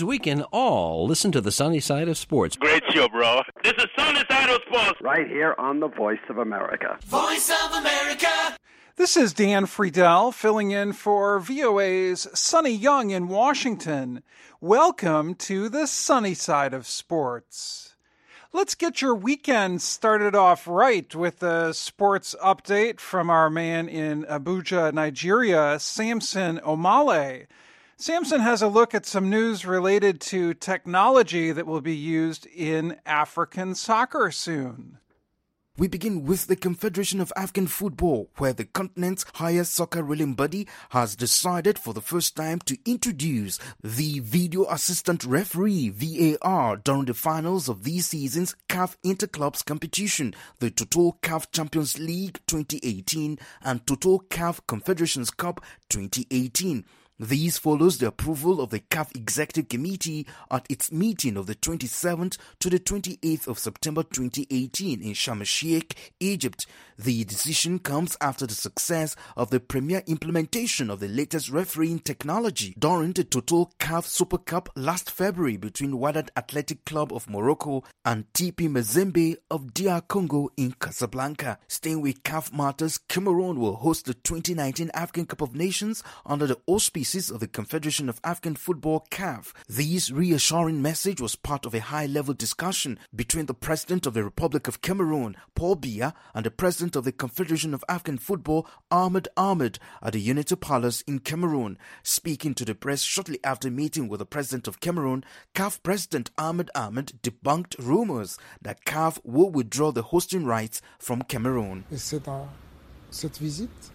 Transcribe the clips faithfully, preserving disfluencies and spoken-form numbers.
we can all listen to the sunny side of sports. Great show, bro. This is Sunny Side of Sports. Right here on the Voice of America. Voice of America. This is Dan Friedel filling in for V O A's Sunny Young in Washington. Welcome to the sunny side of sports. Let's get your weekend started off right with a sports update from our man in Abuja, Nigeria, Samson Omale. Samson has a look at some news related to technology that will be used in African soccer soon. We begin with the Confederation of African Football, where the continent's highest soccer ruling body has decided for the first time to introduce the Video Assistant Referee V A R during the finals of this season's C A F Interclubs competition, the Total C A F Champions League twenty eighteen and Total C A F Confederations Cup twenty eighteen. This follows the approval of the C A F Executive Committee at its meeting of the twenty-seventh to the twenty-eighth of September twenty eighteen in Sharm el-Sheikh, Egypt. The decision comes after the success of the premier implementation of the latest refereeing technology during the Total C A F Super Cup last February between Wydad Athletic Club of Morocco and T P Mazembe of D R Congo in Casablanca. Staying with C A F matters, Cameroon will host the twenty nineteen African Cup of Nations under the auspices of the Confederation of African Football C A F. This reassuring message was part of a high-level discussion between the President of the Republic of Cameroon, Paul Biya, and the President of the Confederation of African Football, Ahmed Ahmed, at the Unity Palace in Cameroon. Speaking to the press shortly after meeting with the President of Cameroon, C A F President Ahmed Ahmed debunked rumors that C A F will withdraw the hosting rights from Cameroon. Cette visite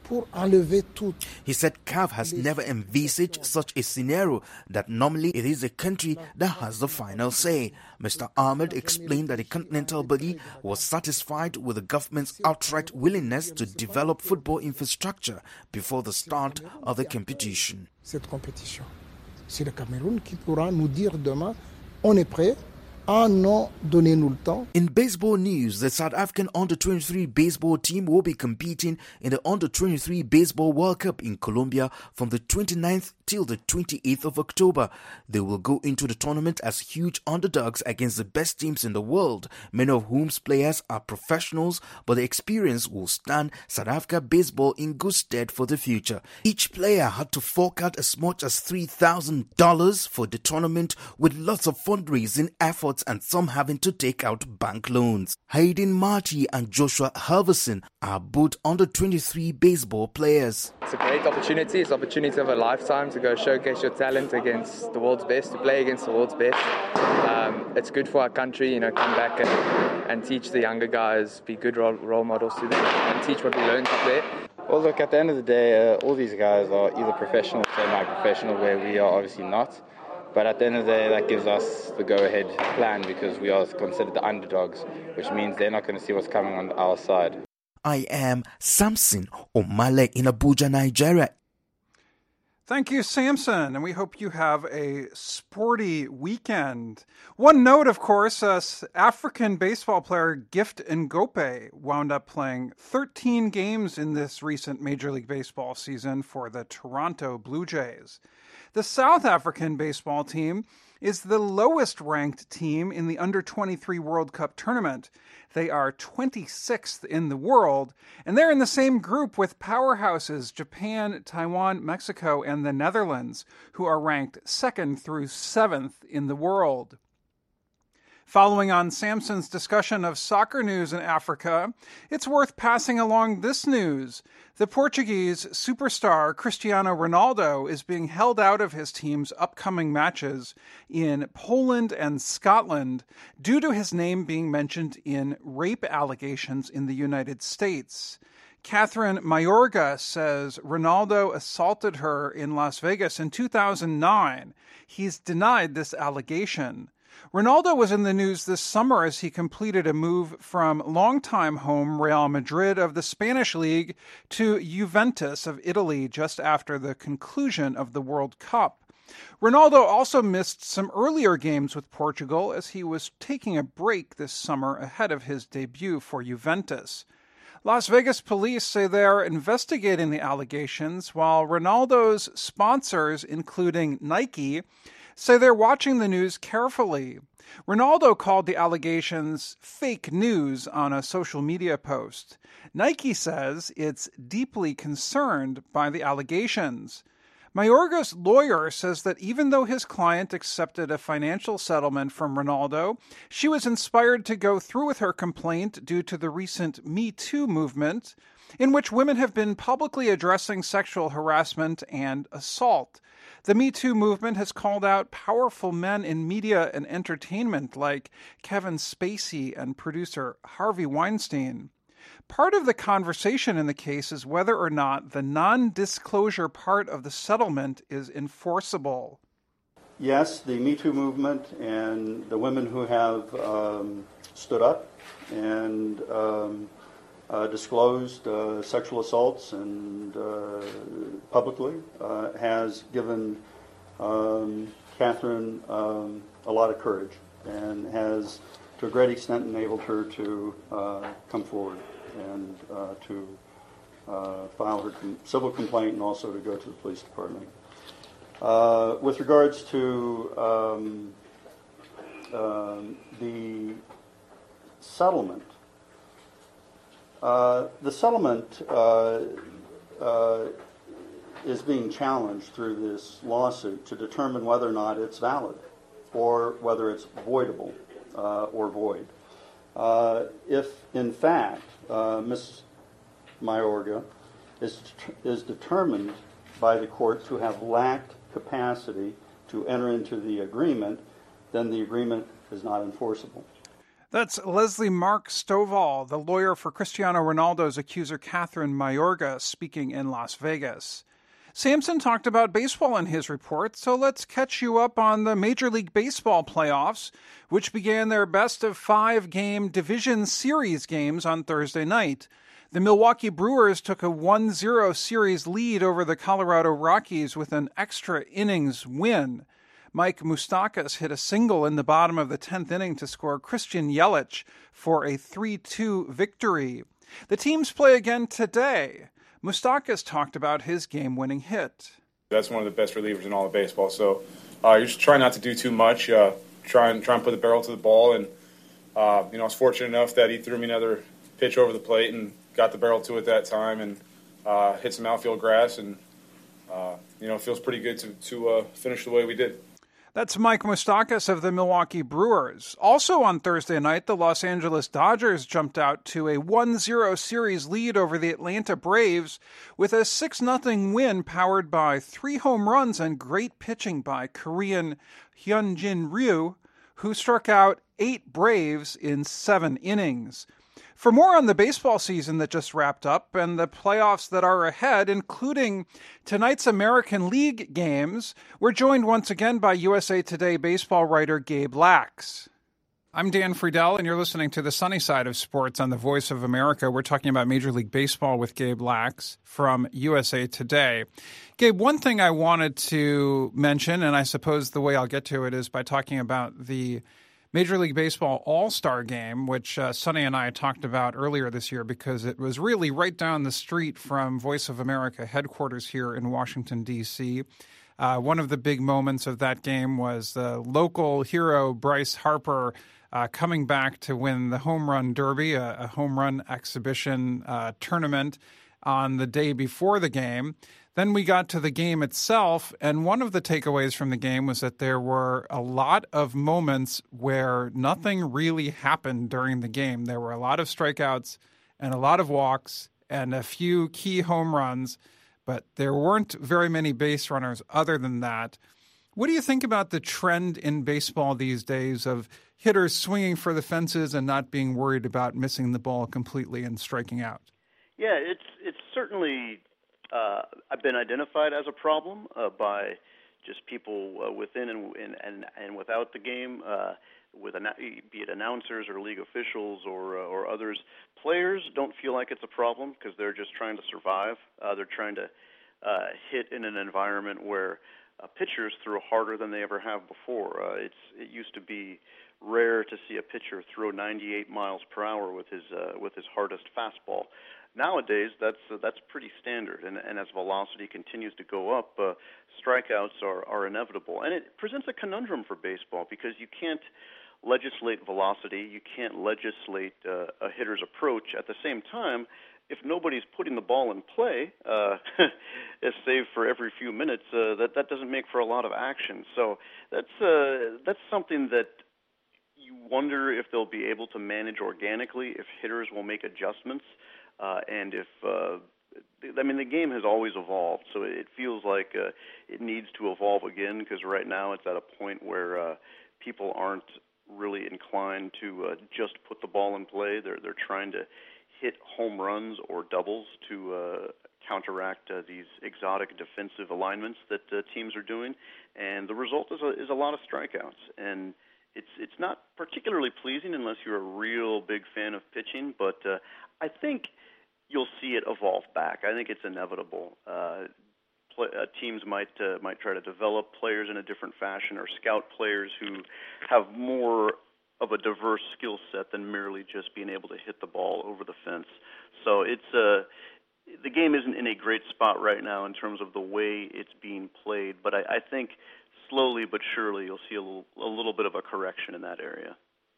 He said C A F has never envisaged such a scenario, that normally it is a country that has the final say. Mister Ahmed explained that the continental body was satisfied with the government's outright willingness to develop football infrastructure before the start of the competition. Cette compétition. C'est le Cameroun qui pourra nous dire demain, on est prêt. In baseball news, the South African under twenty-three baseball team will be competing in the under twenty-three Baseball World Cup in Colombia from the twenty-ninth till the twenty-eighth of October. They will go into the tournament as huge underdogs against the best teams in the world, many of whom's players are professionals, but the experience will stand South Africa baseball in good stead for the future. Each player had to fork out as much as three thousand dollars for the tournament, with lots of fundraising efforts and some having to take out bank loans. Hayden Marty and Joshua Halverson are both under twenty-three baseball players. It's a great opportunity. It's an opportunity of a lifetime to go showcase your talent against the world's best, to play against the world's best. Um, it's good for our country, you know, come back and, and teach the younger guys, be good role, role models to them, and teach what we learned up there. Well, look, at the end of the day, uh, all these guys are either professional or semi-professional, where we are obviously not. But at the end of the day, that gives us the go-ahead plan because we are considered the underdogs, which means they're not going to see what's coming on our side. I am Samson Omale in Abuja, Nigeria. Thank you, Samson, and we hope you have a sporty weekend. One note, of course, uh, African baseball player Gift Ngope wound up playing thirteen games in this recent Major League Baseball season for the Toronto Blue Jays. The South African baseball team is the lowest-ranked team in the under twenty-three World Cup tournament. They are twenty-sixth in the world, and they're in the same group with powerhouses Japan, Taiwan, Mexico, and the Netherlands, who are ranked second through seventh in the world. Following on Samson's discussion of soccer news in Africa, it's worth passing along this news. The Portuguese superstar Cristiano Ronaldo is being held out of his team's upcoming matches in Poland and Scotland due to his name being mentioned in rape allegations in the United States. Catherine Mayorga says Ronaldo assaulted her in Las Vegas in two thousand nine. He's denied this allegation. Ronaldo was in the news this summer as he completed a move from longtime home Real Madrid of the Spanish League to Juventus of Italy just after the conclusion of the World Cup. Ronaldo also missed some earlier games with Portugal as he was taking a break this summer ahead of his debut for Juventus. Las Vegas police say they are investigating the allegations, while Ronaldo's sponsors, including Nike, say they're watching the news carefully. Ronaldo called the allegations fake news on a social media post. Nike says it's deeply concerned by the allegations. Mayorga's lawyer says that even though his client accepted a financial settlement from Ronaldo, she was inspired to go through with her complaint due to the recent Me Too movement, in which women have been publicly addressing sexual harassment and assault. The Me Too movement has called out powerful men in media and entertainment like Kevin Spacey and producer Harvey Weinstein. Part of the conversation in the case is whether or not the non-disclosure part of the settlement is enforceable. Yes, the Me Too movement and the women who have um, stood up and um, uh, disclosed uh, sexual assaults and uh, publicly uh, has given um, Catherine um, a lot of courage and has, to a great extent, enabled her to uh, come forward and uh, to uh, file her com- civil complaint and also to go to the police department. Uh, with regards to um, um, the settlement, uh, the settlement uh, uh, is being challenged through this lawsuit to determine whether or not it's valid or whether it's voidable uh, or void. Uh, if, in fact, uh, Miz Mayorga is, is determined by the court to have lacked capacity to enter into the agreement, then the agreement is not enforceable. That's Leslie Mark Stovall, the lawyer for Cristiano Ronaldo's accuser Catherine Mayorga, speaking in Las Vegas. Sampson talked about baseball in his report, so let's catch you up on the Major League Baseball playoffs, which began their best-of-five-game division series games on Thursday night. The Milwaukee Brewers took a one zero series lead over the Colorado Rockies with an extra innings win. Mike Moustakas hit a single in the bottom of the tenth inning to score Christian Yelich for a three two victory. The teams play again today. Moustakas talked about his game-winning hit. That's one of the best relievers in all of baseball. So uh, you're just trying not to do too much. Uh, try and try and put the barrel to the ball. And uh, you know, I was fortunate enough that he threw me another pitch over the plate and got the barrel to it that time and uh, hit some outfield grass. And uh, you know, it feels pretty good to to uh, finish the way we did. That's Mike Moustakas of the Milwaukee Brewers. Also on Thursday night, the Los Angeles Dodgers jumped out to a one zero series lead over the Atlanta Braves with a six nothing win powered by three home runs and great pitching by Korean Hyunjin Ryu, who struck out eight Braves in seven innings. For more on the baseball season that just wrapped up and the playoffs that are ahead, including tonight's American League games, we're joined once again by U S A Today baseball writer Gabe Lax. I'm Dan Friedel, and you're listening to the Sunny Side of Sports on the Voice of America. We're talking about Major League Baseball with Gabe Lax from U S A Today. Gabe, one thing I wanted to mention, and I suppose the way I'll get to it is by talking about the Major League Baseball All-Star Game, which uh, Sonny and I talked about earlier this year because it was really right down the street from Voice of America headquarters here in Washington, D C Uh, one of the big moments of that game was the local hero Bryce Harper uh, coming back to win the Home Run Derby, a, a home run exhibition uh, tournament on the day before the game. Then we got to the game itself, and one of the takeaways from the game was that there were a lot of moments where nothing really happened during the game. There were a lot of strikeouts and a lot of walks and a few key home runs, but there weren't very many base runners other than that. What do you think about the trend in baseball these days of hitters swinging for the fences and not being worried about missing the ball completely and striking out? Yeah, it's it's certainly uh, been identified as a problem uh, by just people uh, within and, and and without the game, uh, with be it announcers or league officials or uh, or others. Players don't feel like it's a problem because they're just trying to survive. Uh, they're trying to uh, hit in an environment where uh, pitchers throw harder than they ever have before. Uh, it's it used to be rare to see a pitcher throw ninety-eight miles per hour with his uh, with his hardest fastball. Nowadays, that's uh, that's pretty standard, and, and as velocity continues to go up, uh, strikeouts are, are inevitable. And it presents a conundrum for baseball because you can't legislate velocity, you can't legislate uh, a hitter's approach. At the same time, if nobody's putting the ball in play, uh, save for every few minutes, uh, that that doesn't make for a lot of action. So that's uh, that's something that you wonder if they'll be able to manage organically, if hitters will make adjustments. Uh, and if, uh, I mean, the game has always evolved, so it feels like uh, it needs to evolve again because right now it's at a point where uh, people aren't really inclined to uh, just put the ball in play. They're they're trying to hit home runs or doubles to uh, counteract uh, these exotic defensive alignments that uh, teams are doing, and the result is a, is a lot of strikeouts. And it's it's not particularly pleasing unless you're a real big fan of pitching, but uh, I think you'll see it evolve back. I think it's inevitable. Uh, play, uh, teams might uh, might try to develop players in a different fashion or scout players who have more of a diverse skill set than merely just being able to hit the ball over the fence. So it's uh, the game isn't in a great spot right now in terms of the way it's being played, but I, I think slowly but surely you'll see a little, a little bit of a correction in that area.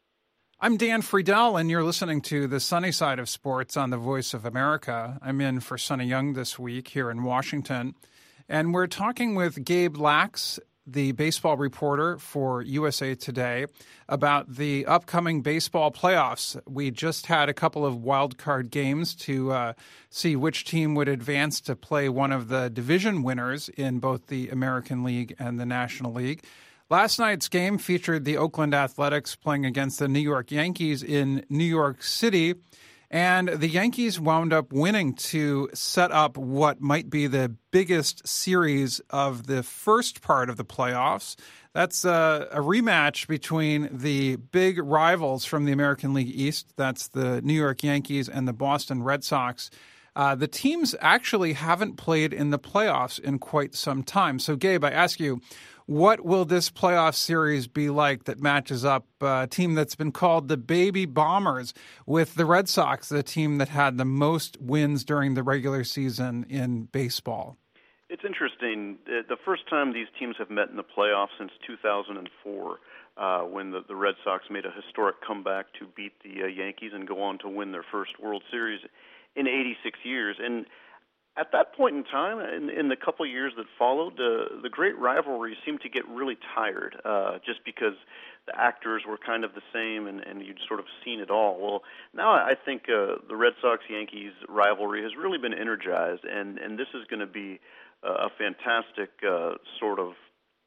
I'm Dan Friedel, and you're listening to The Sunny Side of Sports on the Voice of America. I'm in for Sonny Young this week here in Washington, and we're talking with Gabe Lax, the baseball reporter for U S A Today, about the upcoming baseball playoffs. We just had a couple of wild card games to uh, see which team would advance to play one of the division winners in both the American League and the National League. Last night's game featured the Oakland Athletics playing against the New York Yankees in New York City, and the Yankees wound up winning to set up what might be the biggest series of the first part of the playoffs. That's a, a rematch between the big rivals from the American League East. That's the New York Yankees and the Boston Red Sox. Uh, the teams actually haven't played in the playoffs in quite some time. So, Gabe, I ask you, what will this playoff series be like that matches up a team that's been called the Baby Bombers with the Red Sox, the team that had the most wins during the regular season in baseball? It's interesting. The first time these teams have met in the playoffs since two thousand four, uh, when the, the Red Sox made a historic comeback to beat the uh, Yankees and go on to win their first World Series in eighty-six years. And at that point in time, in, in the couple of years that followed, uh, the great rivalry seemed to get really tired uh, just because the actors were kind of the same and, and you'd sort of seen it all. Well, now I think uh, the Red Sox-Yankees rivalry has really been energized, and, and this is going to be uh, a fantastic uh, sort of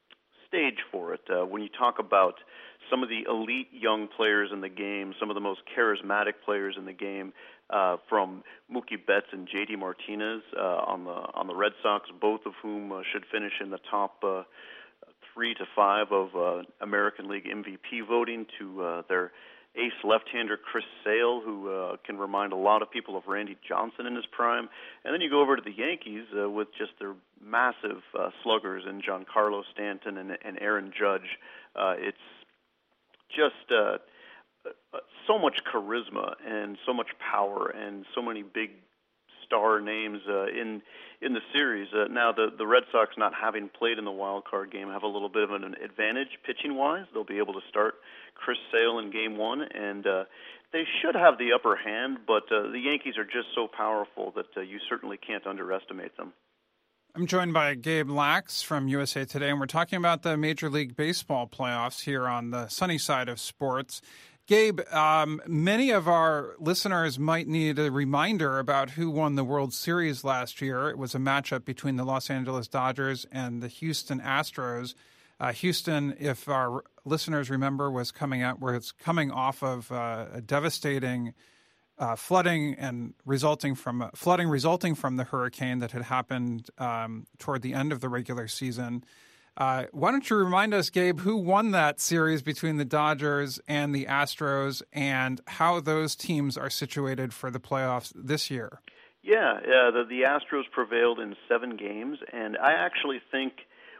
stage for it. Uh, when you talk about some of the elite young players in the game, some of the most charismatic players in the game, uh, from Mookie Betts and J D Martinez uh, on the on the Red Sox, both of whom uh, should finish in the top uh, three to five of uh, American League M V P voting, to uh, their ace left-hander Chris Sale, who uh, can remind a lot of people of Randy Johnson in his prime. And then you go over to the Yankees uh, with just their massive uh, sluggers in Giancarlo Stanton and, and Aaron Judge. Uh, it's just uh, so much charisma and so much power and so many big star names uh, in in the series. Uh, now, the, the Red Sox, not having played in the wild card game, have a little bit of an advantage pitching-wise. They'll be able to start Chris Sale in game one, and uh, they should have the upper hand, but uh, the Yankees are just so powerful that uh, you certainly can't underestimate them. I'm joined by Gabe Lax from U S A Today, and we're talking about the Major League Baseball playoffs here on the sunny side of sports. Gabe, um, many of our listeners might need a reminder about who won the World Series last year. It was a matchup between the Los Angeles Dodgers and the Houston Astros. Uh, Houston, if our listeners remember, was coming out where it's coming off of uh, a devastating uh, flooding and resulting from uh, flooding resulting from the hurricane that had happened um, toward the end of the regular season. Uh, why don't you remind us, Gabe, who won that series between the Dodgers and the Astros and how those teams are situated for the playoffs this year? Yeah, uh, the, the Astros prevailed in seven games, and I actually think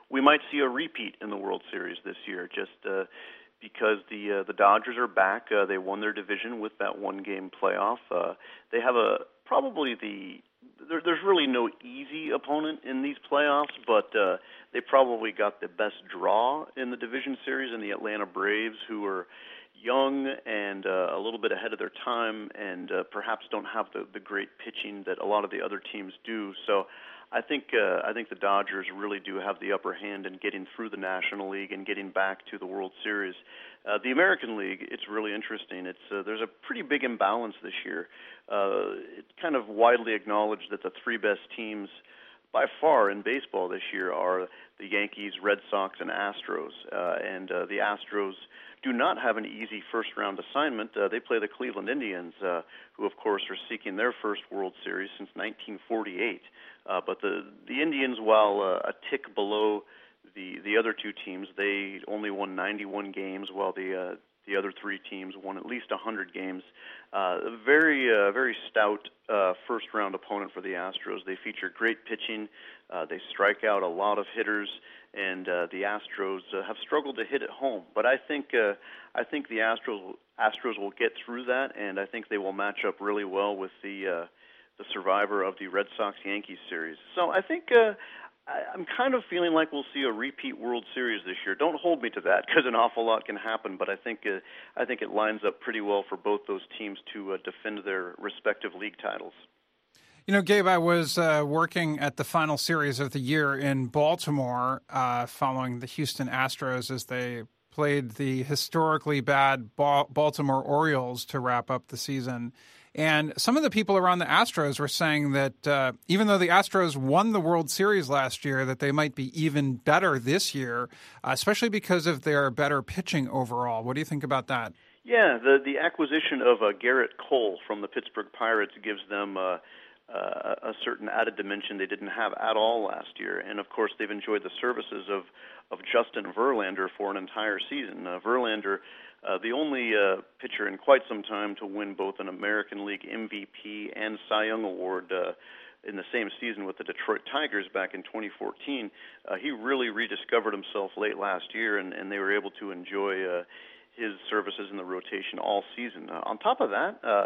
we might see a repeat in the World Series this year, just uh, because the uh, the Dodgers are back. Uh, they won their division with that one-game playoff. Uh, they have a probably the there, there's really no easy opponent in these playoffs, but uh, they probably got the best draw in the division series in the Atlanta Braves, who are young and uh, a little bit ahead of their time, and uh, perhaps don't have the, the great pitching that a lot of the other teams do. So I think uh, I think the Dodgers really do have the upper hand in getting through the National League and getting back to the World Series. Uh, the American League, it's really interesting. It's uh, there's a pretty big imbalance this year. Uh, it's kind of widely acknowledged that the three best teams by far in baseball this year are the Yankees, Red Sox, and Astros. Uh, and uh, the Astros do not have an easy first-round assignment. Uh, they play the Cleveland Indians, uh, who, of course, are seeking their first World Series since nineteen forty-eight. Uh, but the the Indians, while uh, a tick below the the other two teams, they only won ninety-one games, while the uh, the other three teams won at least one hundred games. Uh, a very uh, very stout uh, first-round opponent for the Astros. They feature great pitching. Uh, they strike out a lot of hitters, and uh, the Astros uh, have struggled to hit at home. But I think uh, I think the Astros Astros will get through that, and I think they will match up really well with the uh, the survivor of the Red Sox-Yankees series. So I think uh, I, I'm kind of feeling like we'll see a repeat World Series this year. Don't hold me to that, because an awful lot can happen, but I think uh, I think it lines up pretty well for both those teams to uh, defend their respective league titles. You know, Gabe, I was uh, working at the final series of the year in Baltimore uh, following the Houston Astros as they played the historically bad ba- Baltimore Orioles to wrap up the season. And some of the people around the Astros were saying that uh, even though the Astros won the World Series last year, that they might be even better this year, uh, especially because of their better pitching overall. What do you think about that? Yeah, the, the acquisition of uh, Garrett Cole from the Pittsburgh Pirates gives them uh, Uh, a certain added dimension they didn't have at all last year. And, of course, they've enjoyed the services of, of Justin Verlander for an entire season. Uh, Verlander, uh, the only uh, pitcher in quite some time to win both an American League M V P and Cy Young Award uh, in the same season with the Detroit Tigers back in twenty fourteen. Uh, he really rediscovered himself late last year, and, and they were able to enjoy uh, his services in the rotation all season. Uh, on top of that, uh,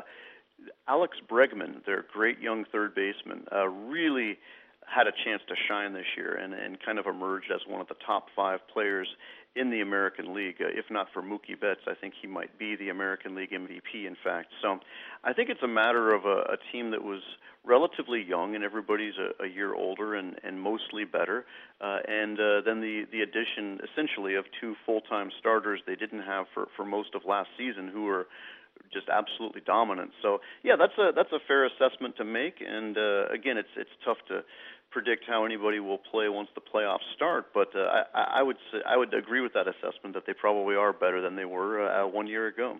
Alex Bregman, their great young third baseman, uh, really had a chance to shine this year and, and kind of emerged as one of the top five players in the American League. Uh, if not for Mookie Betts, I think he might be the American League M V P, in fact. So I think it's a matter of a, a team that was relatively young, and everybody's a, a year older and, and mostly better. Uh, and uh, then the, the addition, essentially, of two full-time starters they didn't have for, for most of last season, who were just absolutely dominant. So yeah, that's a that's a fair assessment to make. And uh, again, it's it's tough to predict how anybody will play once the playoffs start. But uh, I, I would say, I would agree with that assessment that they probably are better than they were uh, one year ago.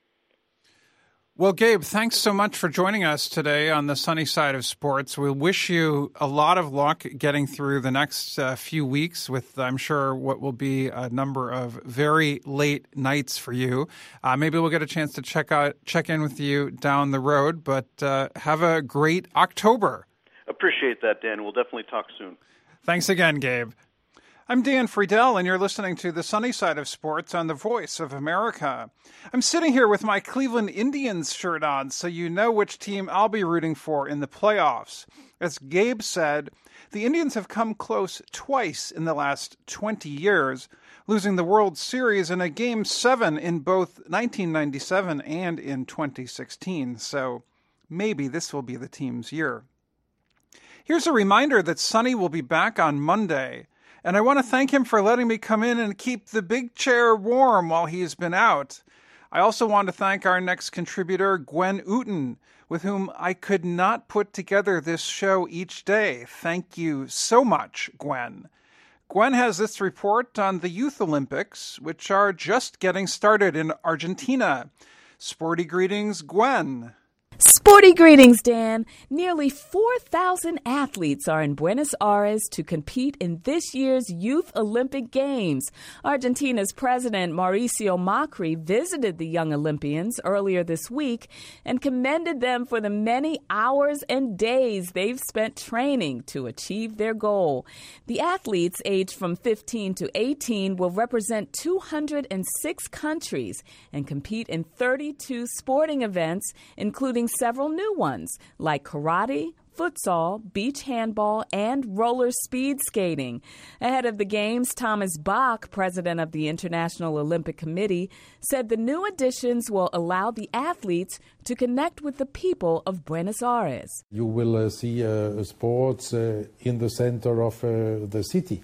Well, Gabe, thanks so much for joining us today on the Sunny Side of Sports. We wish you a lot of luck getting through the next uh, few weeks with, I'm sure, what will be a number of very late nights for you. Uh, maybe we'll get a chance to check out, check in with you down the road, but uh, have a great October. Appreciate that, Dan. We'll definitely talk soon. Thanks again, Gabe. I'm Dan Friedel, and you're listening to The Sunny Side of Sports on the Voice of America. I'm sitting here with my Cleveland Indians shirt on, so you know which team I'll be rooting for in the playoffs. As Gabe said, the Indians have come close twice in the last twenty years, losing the World Series in a Game seven in both nineteen ninety-seven and in twenty sixteen, so maybe this will be the team's year. Here's a reminder that Sunny will be back on Monday. And I want to thank him for letting me come in and keep the big chair warm while he's been out. I also want to thank our next contributor, Gwen Uten, with whom I could not put together this show each day. Thank you so much, Gwen. Gwen has this report on the Youth Olympics, which are just getting started in Argentina. Sporty greetings, Gwen. Sporty greetings, Dan. Nearly four thousand athletes are in Buenos Aires to compete in this year's Youth Olympic Games. Argentina's President Mauricio Macri visited the young Olympians earlier this week and commended them for the many hours and days they've spent training to achieve their goal. The athletes aged from fifteen to eighteen will represent two hundred six countries and compete in thirty-two sporting events, including several new ones like karate, futsal, beach handball, and roller speed skating. Ahead of the Games, Thomas Bach, president of the International Olympic Committee, said the new additions will allow the athletes to connect with the people of Buenos Aires. You will uh, see uh, sports uh, in the center of uh, the city.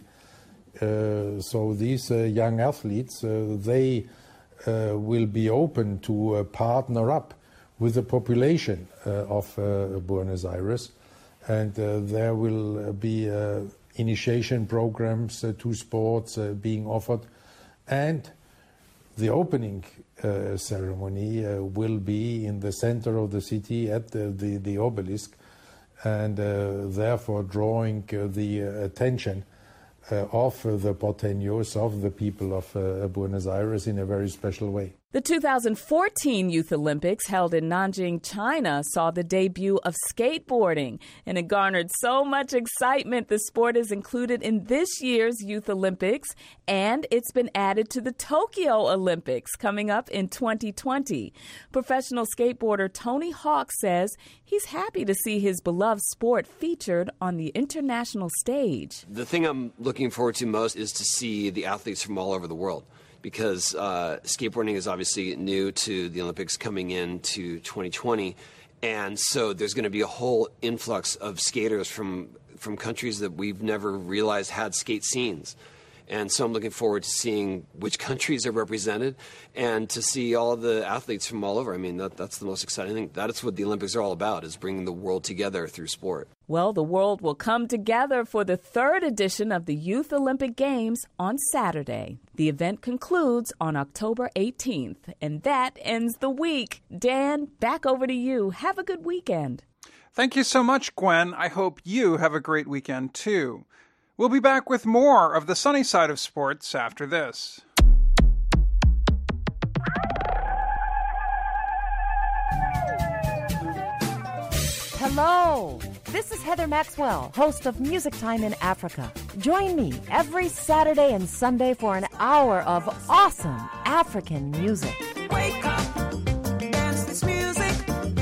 Uh, so these uh, young athletes, uh, they uh, will be open to uh, partner up with the population uh, of uh, Buenos Aires, and uh, there will be uh, initiation programs uh, to sports uh, being offered, and the opening uh, ceremony uh, will be in the center of the city at the, the, the obelisk, and uh, therefore drawing uh, the uh, attention uh, of uh, the porteños, of the people of uh, Buenos Aires in a very special way. The two thousand fourteen Youth Olympics held in Nanjing, China, saw the debut of skateboarding, and it garnered so much excitement the sport is included in this year's Youth Olympics, and it's been added to the Tokyo Olympics coming up in twenty twenty. Professional skateboarder Tony Hawk says he's happy to see his beloved sport featured on the international stage. The thing I'm looking forward to most is to see the athletes from all over the world, because uh, skateboarding is obviously new to the Olympics coming into twenty twenty. And so there's going to be a whole influx of skaters from, from countries that we've never realized had skate scenes. And so I'm looking forward to seeing which countries are represented and to see all the athletes from all over. I mean, that, that's the most exciting thing. That's what the Olympics are all about, is bringing the world together through sport. Well, the world will come together for the third edition of the Youth Olympic Games on Saturday. The event concludes on October eighteenth, and that ends the week. Dan, back over to you. Have a good weekend. Thank you so much, Gwen. I hope you have a great weekend, too. We'll be back with more of the sunny side of sports after this. Hello, this is Heather Maxwell, host of Music Time in Africa. Join me every Saturday and Sunday for an hour of awesome African music. Wake up, dance this music.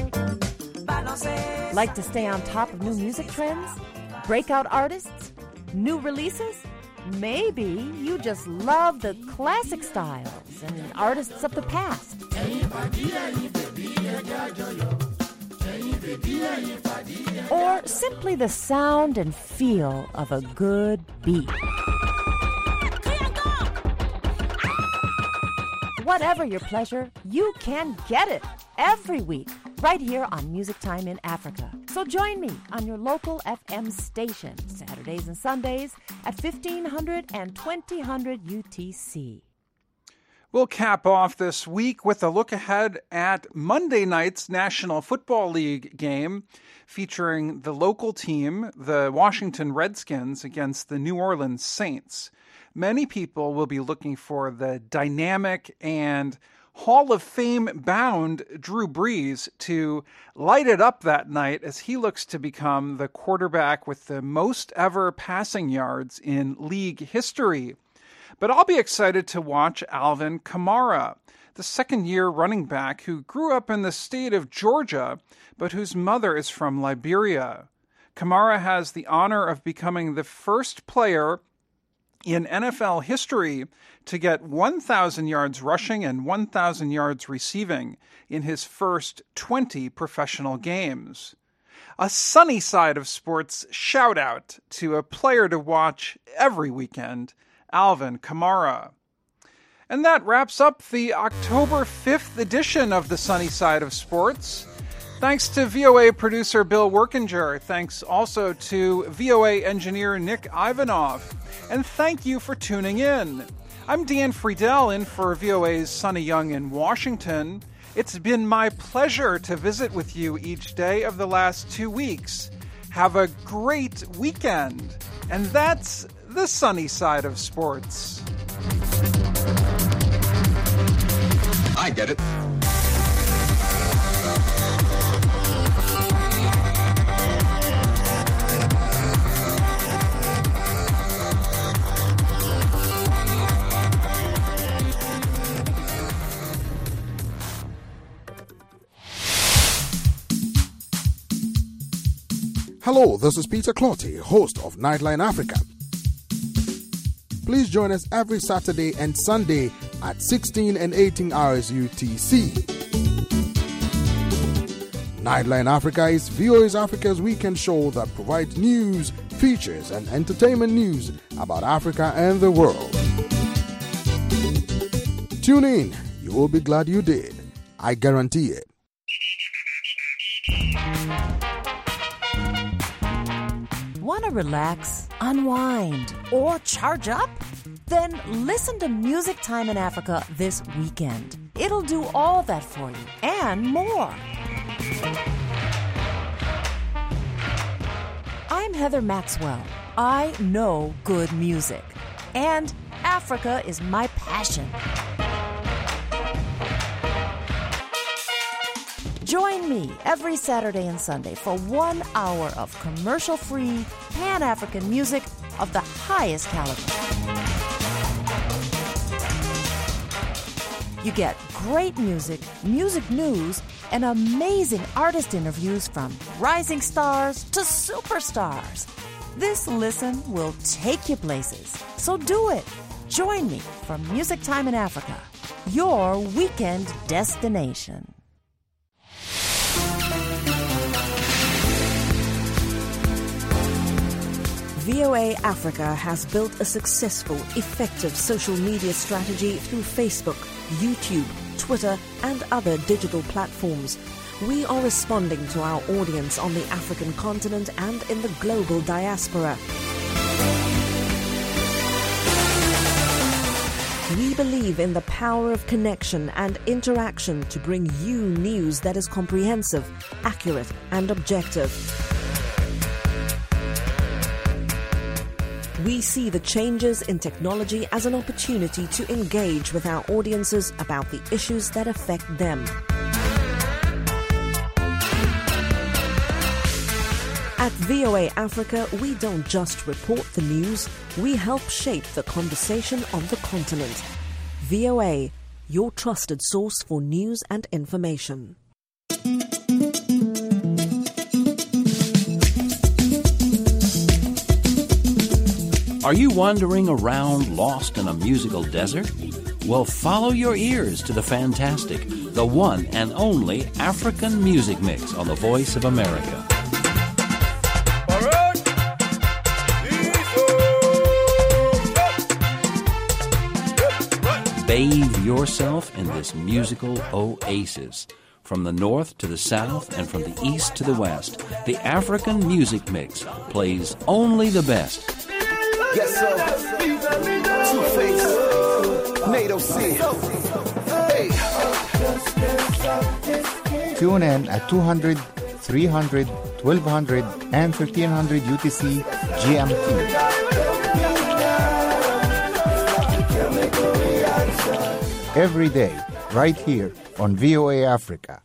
Like to stay on top of new music trends? Breakout artists? New releases? Maybe you just love the classic styles and artists of the past. Or simply the sound and feel of a good beat. Whatever your pleasure, you can get it every week right here on Music Time in Africa. So join me on your local F M station, Saturdays and Sundays at fifteen hundred and twenty hundred U T C. We'll cap off this week with a look ahead at Monday night's National Football League game featuring the local team, the Washington Redskins, against the New Orleans Saints. Many people will be looking for the dynamic and Hall of Fame-bound Drew Brees to light it up that night as he looks to become the quarterback with the most ever passing yards in league history. But I'll be excited to watch Alvin Kamara, the second-year running back who grew up in the state of Georgia, but whose mother is from Liberia. Kamara has the honor of becoming the first player in N F L history to get one thousand yards rushing and one thousand yards receiving in his first twenty professional games. A sunny side of sports shout-out to a player to watch every weekend, Alvin Kamara. And that wraps up the October fifth edition of the Sunny Side of Sports. Thanks to V O A producer Bill Workinger. Thanks also to V O A engineer Nick Ivanov. And thank you for tuning in. I'm Dan Friedel in for V O A's Sonny Young in Washington. It's been my pleasure to visit with you each day of the last two weeks. Have a great weekend. And that's the sunny side of sports. I get it. Hello, this is Peter Clotty, host of Nightline Africa. Please join us every Saturday and Sunday at sixteen and eighteen hours U T C. Nightline Africa is V O A's Africa's weekend show that provides news, features, and entertainment news about Africa and the world. Tune in. You will be glad you did. I guarantee it. Want to relax, unwind, or charge up? Then listen to Music Time in Africa this weekend. It'll do all that for you and more. I'm Heather Maxwell. I know good music. And Africa is my passion. Join me every Saturday and Sunday for one hour of commercial-free, Pan-African music of the highest caliber. You get great music, music news, and amazing artist interviews from rising stars to superstars. This listen will take you places, so do it. Join me for Music Time in Africa, your weekend destination. V O A Africa has built a successful, effective social media strategy through Facebook, YouTube, Twitter, and other digital platforms. We are responding to our audience on the African continent and in the global diaspora. We believe in the power of connection and interaction to bring you news that is comprehensive, accurate, and objective. We see the changes in technology as an opportunity to engage with our audiences about the issues that affect them. At V O A Africa, we don't just report the news, we help shape the conversation on the continent. V O A, your trusted source for news and information. Are you wandering around lost in a musical desert? Well, follow your ears to the fantastic, the one and only African Music Mix on the Voice of America. Bathe yourself in this musical oasis. From the north to the south and from the east to the west, the African Music Mix plays only the best. Yes, sir. Two-Face. NATO C. Hey. Tune in at two hundred, three hundred, twelve hundred, and thirteen hundred U T C G M T. Every day, right here on V O A Africa.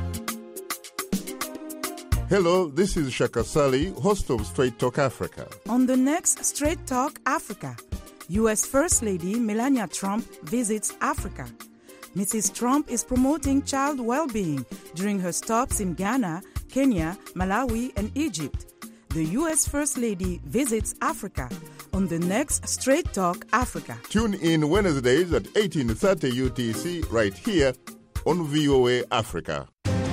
Hello, this is Shaka Sali, host of Straight Talk Africa. On the next Straight Talk Africa, U S First Lady Melania Trump visits Africa. Missus Trump is promoting child well-being during her stops in Ghana, Kenya, Malawi, and Egypt. The U S First Lady visits Africa on the next Straight Talk Africa. Tune in Wednesdays at eighteen thirty U T C right here on V O A Africa.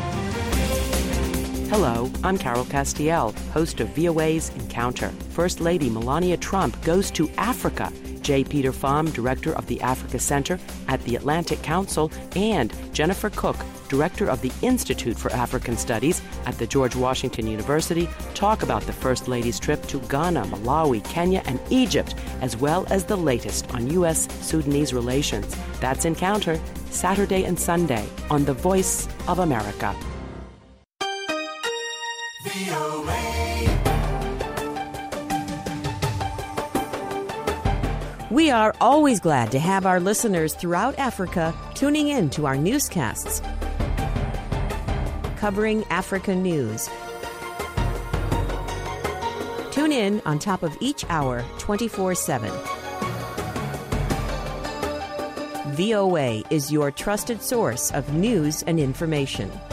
Hello, I'm Carol Castiel, host of V O A's Encounter. First Lady Melania Trump goes to Africa. J. Peter Pham, director of the Africa Center at the Atlantic Council, and Jennifer Cook, director of the Institute for African Studies at the George Washington University, talk about the First Lady's trip to Ghana, Malawi, Kenya, and Egypt, as well as the latest on U S Sudanese relations. That's Encounter, Saturday and Sunday on The Voice of America. We are always glad to have our listeners throughout Africa tuning in to our newscasts covering African news. Tune in on top of each hour twenty-four seven. V O A is your trusted source of news and information.